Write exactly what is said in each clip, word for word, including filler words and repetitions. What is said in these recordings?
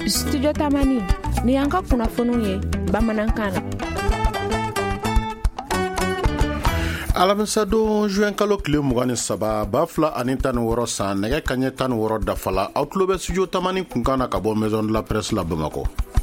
Studio Tamani ni y'an ka kunnafoniw ye bamanankan na. Alamisa don juin kalo tile mugan ni saba ba fila ani tan ni wɔɔrɔ san nɛgɛ kaɲɛ tan ni wɔɔrɔ dafala aw tulo bɛ studio Tamani kunkan na ka bɔ maison de la presse la Bamako.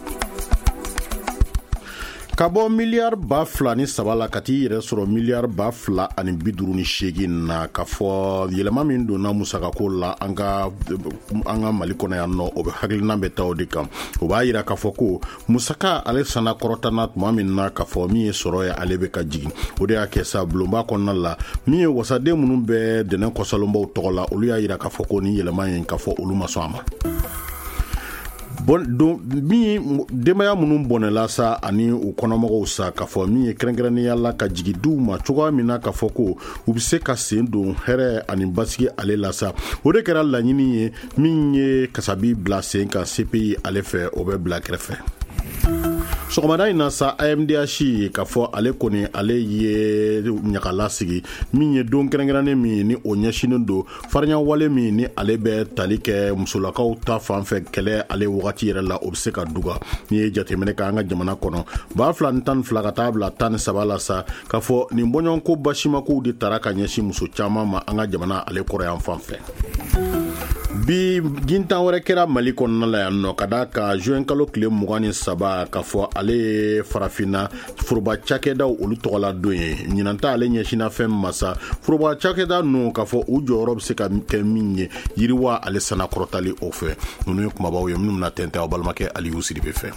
Ka bɔ miliyari ba fila ni saba la ka t'i yɛrɛ sɔrɔ miliyari ba fila ani bi duuru ni seegin na ka fɔ yɛlɛma min donna musakako la an ka an ka Mali kɔnɔ yan nɔ o bɛ hakilina bɛ ta o de kan o b'a yira k'a fɔ ko musaka ale sanna kɔrɔtana tuma min na k'a fɔ min ye sɔrɔ ye ale bɛ ka jigin o de y'a kɛ sa bulonba kɔnɔna la min ye wasaden minnu bɛ dɛnɛ kɔsɔlonbaw tɔgɔ la olu y'a yira k'a fɔ ko ni yɛlɛma ye k'a fɔ olu ma sɔn a ma. Bon don min demaya minnu bɔnɛla sa ani u kɔnɔmɔgɔw sa k'a fɔ min ye kɛrɛnkɛrɛnnenya la ka jigi diw ma cogoya min na k'a fɔ ko u bɛ se ka sen don hɛrɛ ani basigi ale la sa o de kɛra laɲini ye min ye kasabi bila sen kan C P I ale fɛ o bɛ bila kɛrɛfɛ. Sɔgɔmada in na sa A M D H k'a fɔ ale kɔni ale ye ɲagala sigi min ye don kɛrɛnkɛrɛnnen min ni o ɲɛsinen don fariɲawale min ni ale bɛ tali kɛ musolakaw ta fanfɛ kɛlɛ ale wagati yɛrɛ la o bɛ se ka duga ni ye jateminɛ kɛ an ka jamana kɔnɔ ba fila ni tan ni fila ka taa bila tan ni saba la sa k'a fɔ nin bɔɲɔgɔnko basimakow de tara ka ɲɛsin muso caman ma an ka jamana ale kɔrɔ yan fan fɛ. Bi gintan wɛrɛ kɛra Mali kɔnɔna la yan nɔ ka da ka juin kalo tile mugan ni saba k'a fɔ ale farafinna foroba cakɛdaw olu tɔgɔla don ye ɲinanta ale ɲɛsina fɛn masa foroba cakɛda ninnu k'a fɔ u jɔyɔrɔ bɛ se ka kɛ min ye yiriwa ale sana kɔrɔtali o fɛ ninnu ye kumabaw ye minnu na tɛntɛn aw balimakɛ Aliyu Sidibe fɛ.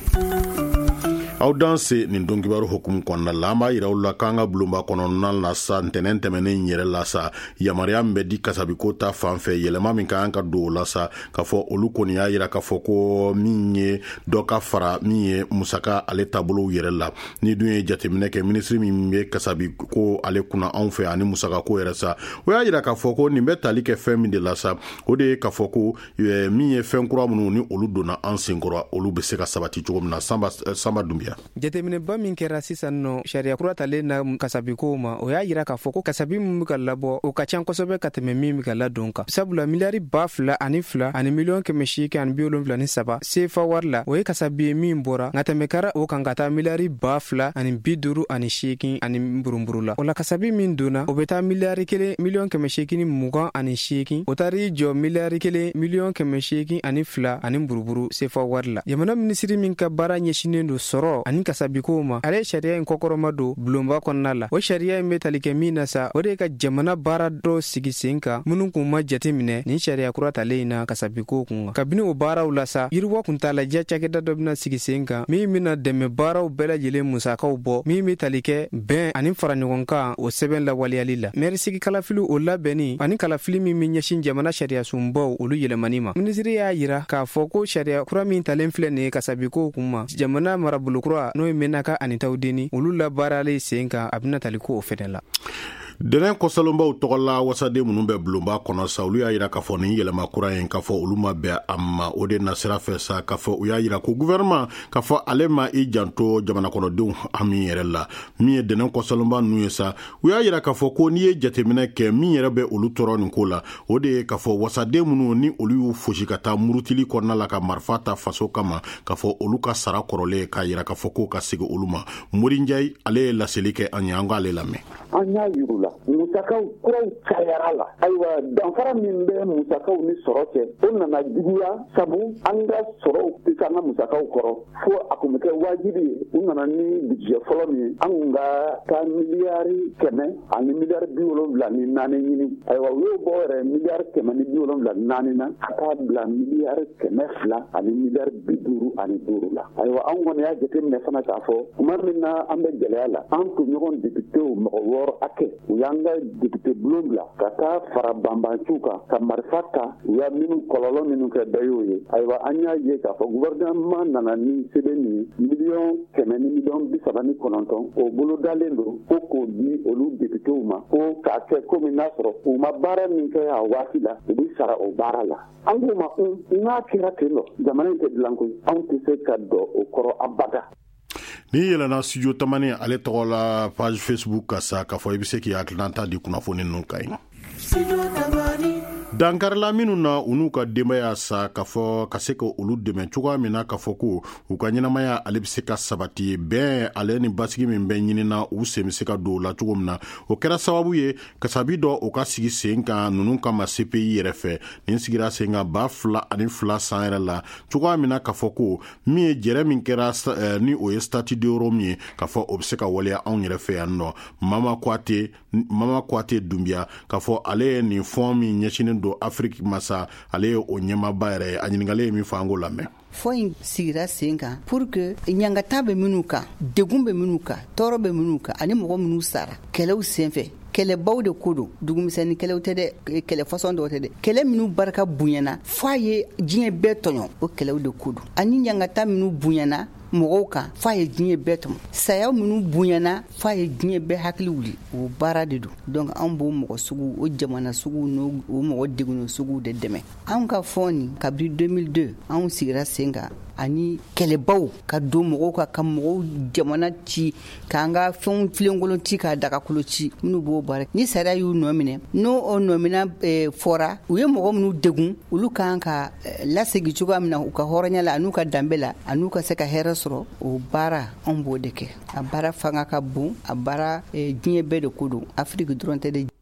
Aw danse nin don kibaru hukumu kɔnɔna la an b'a yira aw la k'an ka bulonba kɔnɔna la sa ntɛnɛn tɛmɛnen yɛrɛ la sa yamaruya min bɛ di kasabiko ta fanfɛ yɛlɛma min ka kan ka don o la sa k'a fɔ olu kɔni y'a yira k'a fɔ ko min ye dɔ ka fara min ye musaka ale taabolow yɛrɛ la ni dun ye jateminɛ kɛ minisiri min bɛ kasabiko ale kunna anw fɛ ani musakako yɛrɛ sa o y'a yira k'a fɔ ko nin bɛ tali kɛ fɛn min de la sa o de ye k'a fɔ ko min ye fɛn kura minnu ni olu donna an senkɔrɔ olu bɛ se ka sabati cogo min na Samba Samba Dumbiya. Jateminɛba min kɛra sisan nɔ sariya kura talen na kasabikow ma o y'a yira k'a fɔ ko kasabi min bɛ ka labɔ o ka ca kosɛbɛ ka tɛmɛ min bɛ ka ladon kan sabula miliyari ba fila ani fila ani miliyɔn kɛmɛ seegin ani bi wolonwula ni saba sefa wari la o ye kasabi ye min bɔra nka tɛmɛ kɛra o kan ka taa miliyari ba fila ani bi duuru ani seegin ani buruburu la o la kasabi min donna o bɛ taa miliyari kelen miliyɔn kɛmɛ seegin ni mugan ani seegin o taar'i jɔ miliyari kelen miliyɔn kɛmɛ seegin ani fila ani buruburu sefa wari la jamana minisiri min ka baara ɲɛsinen don sɔrɔ ani kasabikow ma ale sariya in kɔkɔrɔma don bulonba kɔnɔna la o sariya in bɛ tali kɛ min na sa o de ka jamana baara dɔ sigi sen kan minnu kun ma jate minɛ nin sariya kura talen in na kasabikow kun kan kabini o baaraw la sa yiriwa kuntalaja cakɛda dɔ bɛna sigi sen kan min bɛna dɛmɛ baaraw bɛɛ lajɛlen musakaw bɔ min bɛ tali kɛ bɛn ani faraɲɔgɔnkan o sɛbɛn lawaleyali la mɛri sigi kalafili o labɛnni ani kalafili min bɛ ɲɛsin jamana sariya sunbaw olu yɛlɛmani ma minisiri y'a yira k'a fɔ ko sariya kura min talen filɛ nin ye kasabikow kun ma jamana marabolokura n'o ye Menaka ani Tawdeni olu la baarale sen kan a bɛna tali ko o fɛnɛ la. Dɛnɛ kɔsɔlonbaw tɔgɔ la wasaden minnu bɛ bulonba kɔnɔ sa olu y'a yira k'a fɔ nin yɛlɛma kura in k'a fɔ olu ma bɛn a ma o de na sira fɛ sa k'a fɔ u y'a yira ko gouvernement k'a fɔ ale ma i janto jamana kɔnɔdenw hami yɛrɛ la min ye dɛnɛ kɔsɔlonba ninnu ye sa u y'a yira k'a fɔ ko n'i ye jateminɛ kɛ min yɛrɛ bɛ olu tɔɔrɔ nin ko la o de ye k'a fɔ wasaden minnu ni olu y'u fosi ka taa murutili kɔnɔna la ka marifa ta faso kama k'a fɔ olu ka sara kɔrɔlen k'a yira k'a fɔ ko ka segin olu ma Mori Njayi ale ye laseli kɛ an ye an k'ale lamɛn. An y'a yiru la musakaw kuraw cayara la ayiwa danfara min bɛ musakaw ni sɔrɔ cɛ o nana juguya sabu an ka sɔrɔw tɛ k'an ka musakaw kɔrɔ fo a kun bɛ kɛ wajibi ye u nana ni budget fɔlɔ min ye an kun ka taa miliyari kɛmɛ ani miliyari bi wolonwula ni naani ɲini ayiwa u y'o bɔ yɛrɛ miliyari kɛmɛ ni bi wolonwula ni naani na ka taa bila miliyari kɛmɛ fila ani miliyari bi duuru ani duuru la ayiwa an kɔni y'a jateminɛ fana k'a fɔ tuma min na an bɛ gɛlɛya la an kunɲɔgɔn deputew mɔgɔ wɔɔrɔ hakɛ u y'an ka député bulon bila ka taa fara banbanciw kan ka marifa ta u y'a minnu kɔlɔlɔ minnu kɛ bɛɛ y'o ye ayiwa an y'a ye k'a fɔ gouvernement nana ni sɛbɛn min ye miliyɔn kɛmɛ ni miliyɔn bi saba ni kɔnɔntɔn o bolo dalen don ko k'o di olu députéw ma ko k'a kɛ komi n'a sɔrɔ u ma baara min kɛ a waati la u bɛ sara o baara la an k'o ma n'a kɛra ten dɔ jamana in tɛ dilan koyi anw tɛ se ka dɔ o kɔrɔ abada. Ni yɛlɛna studio Tamani ale tɔgɔ la page Facebook ka sa k'a fɔ i bɛ se k'i hakilina ta di kunnafoni ninnu kan ye. dankarila minnu na u n'u ka denbaya sa k'a fɔ ka se ka olu dɛmɛ cogoya min na k'a fɔ ko u ka ɲɛnamaya ale bɛ se ka sabati bɛn ale ni basigi min bɛ ɲinina u sen bɛ se ka don o la cogo min na o kɛra sababu ye kasabi dɔ o ka sigi sen kan ninnu kama C P I yɛrɛ fɛ nin sigira sen kan ba fila ani fila san yɛrɛ la cogoya min na k'a fɔ ko min ye jɛrɛ min kɛra eh, ni o ye statut de Rome ye k'a fɔ o bɛ se ka waleya anw yɛrɛ fɛ yan nɔ Mama Kouyaté Mama Kouyaté Doumbia k'a fɔ ale ye nin fɔn min ɲɛsinen don Afrique masa ale ye o ɲɛmaba yɛrɛ a ɲininkali ye min fɔ an k'o lamɛn. Fɔ in sigira sen kan pour que ɲangata bɛ minnu kan degun bɛ minnu kan tɔɔrɔ bɛ minnu kan ani mɔgɔ minnu sara kɛlɛw senfɛ kɛlɛbaw de ko don dugumisɛnnin kɛlɛw tɛ dɛ kɛlɛ fasɔn dɔw tɛ dɛ kɛlɛ minnu barika bonyana f'a ye diɲɛ bɛɛ tɔɲɔ o kɛlɛw de ko don ani ɲangata minnu bonyana mɔgɔw kan f'a ye diɲɛ bɛɛ tɔmɔ saya minnu bonyana f'a ye diɲɛ bɛɛ hakili wuli o baara de don donc an b'o mɔgɔ sugu o jamana sugu n'o o mɔgɔ degun sugu de dɛmɛ an ka fɔ nin kabiri deux mille deux an sigira sen kan ani kɛlɛbaw ka don mɔgɔw ka ka mɔgɔw jamana ci k'an ka fɛnw filenkolon ci k'a dagakolo ci minnu b'o baara ni sariya y'u nɔ minɛ n'o o nɔmina fɔra u ye mɔgɔ minnu degun olu kan ka lasegi cogoya min na u ka hɔrɔnya la an'u ka danbe la an'u ka se ka hɛrɛ sɔrɔ o baara an b'o de kɛ a baara fanga ka bon a baara diɲɛ bɛɛ de ko don Afrique dɔrɔn tɛ de.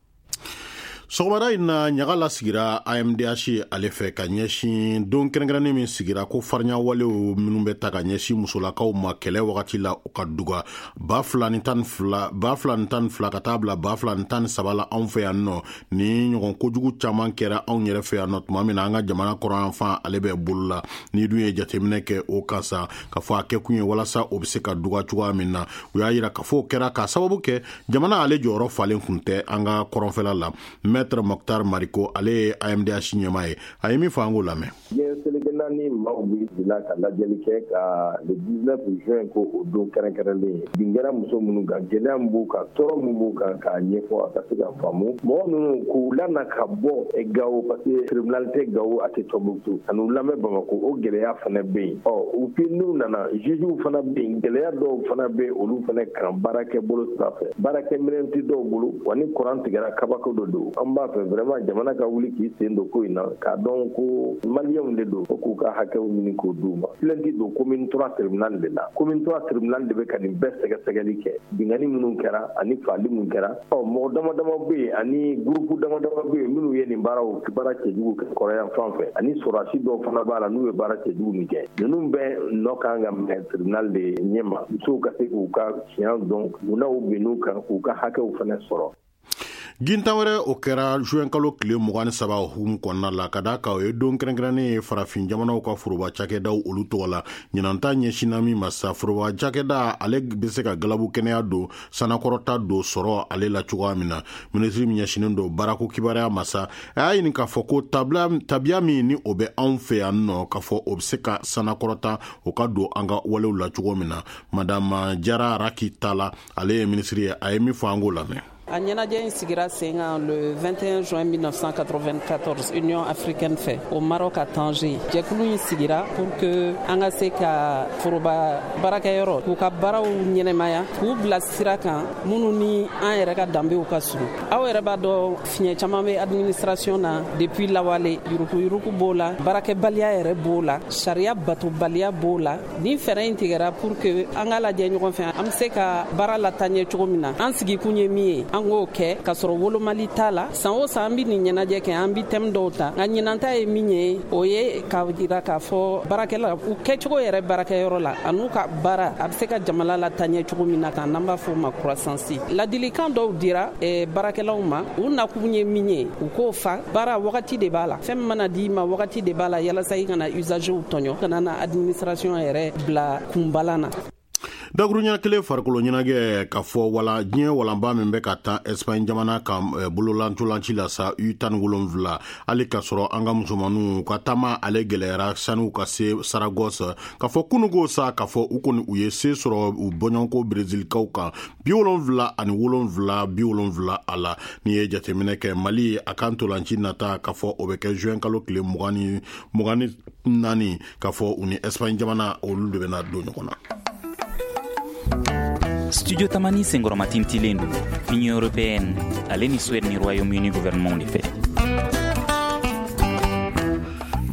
sɔgɔmada in na ɲaga la sigira A M D H ale fɛ ka ɲɛsin don kɛrɛnkɛrɛnnen min sigira ko farinya walew minnu bɛ ta ka ɲɛsin musolakaw ma kɛlɛ wagati la u ka duga ba fila ni tan fila ba fila ni tan fila ka taa bila ba fila ni tan saba la anw fɛ yan nɔ ni ɲɔgɔn kojugu caman kɛra anw yɛrɛ fɛ yan nɔ tuma min na an ka jamana kɔrɔ yanfan ale bɛ bolo la ni dun ye jateminɛ kɛ o kan sa ka fɔ a kɛ kun ye walasa o bɛ se ka duga cogoya min na u y'a yira k'a fɔ o kɛra k'a sababu kɛ jamana ale jɔyɔrɔ falen kun tɛ an ka kɔrɔnfɛla la Maître Mokhtar Mariko ale ye A M D H ɲɛma ye a ye min fɔ an k'o lamɛn. Diɲɛ ni maaw bɛ bila ka lajɛli kɛ ka le dix-neuf juin ko o don kɛrɛnkɛrɛnlen ye bin kɛra muso minnu kan gɛlɛya min b'u kan tɔɔrɔ min b'u kan k'a ɲɛfɔ a ka se ka faamu mɔgɔ minnu k'u lana ka bɔ Gawo parce que tribunal tɛ Gawo a tɛ Tɔnbukutu ani u lamɛn Bamako o gɛlɛya fana bɛ yen ɔ u puis n'u nana juges fana bɛ yen gɛlɛya dɔw fana bɛ olu fana kan baarakɛ bolo sira fɛ baarakɛ minɛn tɛ dɔw bolo wa ni kuran tigɛra kabako dɔ don an b'a fɛ vraiment jamana ka wuli k'i sen don ko in na k'a dɔn ko maliyɛnw de don fo k'u ka hakɛw ɲini k'o d'u ma plainte don commune trois tribunal de la commune trois tribunal de bɛ ka nin bɛɛ sɛgɛsɛgɛli kɛ bingani minnu kɛra ani faali minnu kɛra ɔ mɔgɔ dama dama bɛ yen ani groupe dama dama bɛ yen minnu ye nin baaraw baara cɛjugu kɛ kɔrɔyan fan fɛ ani sɔrɔdasi dɔw fana b'a la n'u ye baara cɛjugu min kɛ ninnu bɛɛ nɔ kan ka minɛ tribunal de ɲɛma musow ka se k'u ka tiɲɛ dɔn munnaw bɛnn'u kan k'u ka hakɛw fana sɔrɔ. ginta wɛrɛ o kɛra juin kalo tile mugan ni saba hukumu kɔnɔna la ka da kan o ye don kɛrɛnkɛrɛnnen ye farafin jamanaw ka foroba cakɛdaw olu tɔgɔ la ɲinanta ɲɛsinna min ma sa foroba cakɛda ale bɛ se ka galabu kɛnɛya don sanakɔrɔta don sɔrɔ ale la cogoya min na minisiri min ɲɛsinen don baarako kibaruya ma sa a y'a ɲini k'a fɔ ko tabiya min ni o bɛ anw fɛ yan nɔ k'a fɔ o bɛ se ka sanakɔrɔta o ka don an ka walew la cogo min na madame Jara Raki Tala ale ye minisiri ye a ye min fɔ an k'o lamɛn. A ɲɛnajɛ in sigira sen kan le vingt et un juin mille neuf cent quatre-vingt-quatorze Union africaine fɛ o Maroc à Tanger jɛkulu in sigira pour que an ka se ka foroba baarakɛyɔrɔ k'u ka baaraw ɲɛnɛmaya k'u bila sira kan minnu ni an yɛrɛ ka danbew ka surun aw yɛrɛ b'a dɔn fiɲɛ caman bɛ administration na depuis lawale yuruku yuruku b'o la baarakɛbaliya yɛrɛ b'o la sariya batobaliya b'o la ni fɛɛrɛ in tigɛra pour que an ka lajɛ ɲɔgɔn fɛ an bɛ se ka baara lataaɲɛ cogo min na an sigikun ye min ye an k'o kɛ k'a sɔrɔ wolomali t'a la san o san an bɛ nin ɲɛnajɛ kɛ an bɛ thème dɔw ta nka ɲinanta ye min ye o ye k'a jira k'a fɔ baarakɛla u kɛcogo yɛrɛ baarakɛyɔrɔ la a n'u ka baara a bɛ se ka jamana la taɲɛ cogo min na kan n'an b'a fɔ o ma croissance ladilikan dɔw dira eh, baarakɛlaw ma u nakun ye min ye u k'o fa baara wagati de b'a la fɛn min mana di ma wagati de b'a la yalasa i kana usagew tɔɲɔ kana na administration yɛrɛ bila kunbalan na. dakuruɲa kelen farikolo ɲɛnajɛ ka fɔ wala diɲɛ walanba min bɛ ka taa Espagne jamana ka bololantolanci la sa U tan ni wolonwula hali ka sɔrɔ an ka musomaninw ka taama ale gɛlɛyara sanu ka se Saragosse ka fɔ kunugo sa ka fɔ u kɔni u ye se sɔrɔ u bɔɲɔgɔnko Brésilkaw kan bi wolonwula ani wolonwula bi wolonwula a la ni ye jateminɛ kɛ Mali a kan ntolanci nata ka fɔ o bɛ kɛ juin kalo tile mugan ni naani ka fɔ u ni Espagne jamana olu de bɛna don ɲɔgɔn na. Studio Tamani senkɔrɔma tintilen don Union européenne ale ni Suède ni Royaume-Uni gouvernement de fɛ.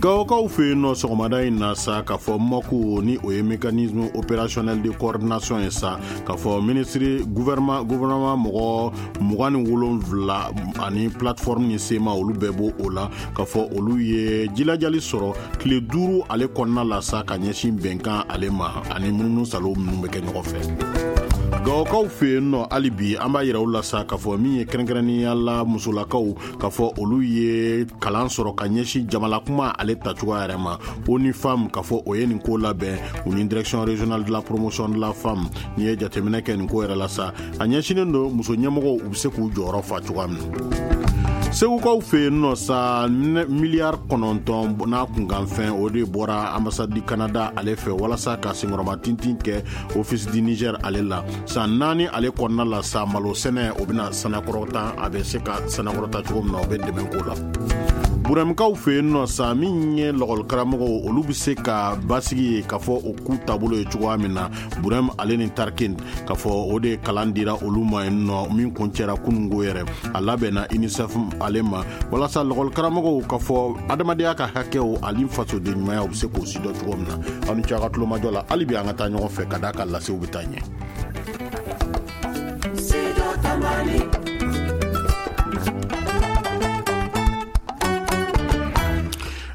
gawokaw fe no sɔgɔmada in na sa k'a fɔ mɔku ni o ye mécanisme opérationnel de coordination ye sa k'a fɔ ministre gouvernement gouvernement mɔgɔ mugan ni wolonwula ani plateforme ni sema olu bɛɛ bo o la k'a fɔ olu ye jilajali sɔrɔ tile duuru ale kɔnɔna la sa ka ɲɛsin bɛnkan ale ma ani mununu salo minnu bɛ kɛ ɲɔgɔn fɛ. gawokaw fe yen nɔ hali bi an b'a yira u la sa k'a fɔ min ye kɛrɛnkɛrɛnnenya la musolakaw k'a fɔ olu ye kalan sɔrɔ ka ɲɛsin jamalakuma ale tacogoya yɛrɛ ma oni femme k'a fɔ o ye nin ko labɛn u ni direction régionale de la promotion de la femme ni ye jateminɛ kɛ nin ko yɛrɛ la sa a ɲɛsinen do muso ɲɛmɔgɔw u be se k'u jɔyɔrɔ fa cogoya min segukaw fe yen nɔ sa miliyari kɔnɔntɔn n'a kunkanfɛn o de bɔra ambassade du Canada ale fɛ walasa ka senkɔrɔma tintin kɛ office du Niger ale la san naani ale kɔnɔna la sa malo sɛnɛ o bena sanakɔrɔta a bɛ se ka sanakɔrɔta cogo min na o bɛ dɛmɛ ko la burɛmikaw fe yen nɔ sa min ye lɔgɔli karamɔgɔw olu be se ka basigi ye k'a fɔ o ku taabolo ye cogoya min na burɛm ale ni tarkin k'a fɔ o de kalan dira olu ma yen nɔ min kun cɛra kunungo yɛrɛ a labɛnna unicef ale ma walasa lɔgɔli karamɔgɔw k'a fɔ adamadenya ka hakɛw ani fasoden ɲumanya u be se k'o sidɔ cogo min na aw ni ce a ka tulomajɔ la hali bi an ka taa ɲɔgɔn fɛ ka daa ka lasew be taa ɲɛ.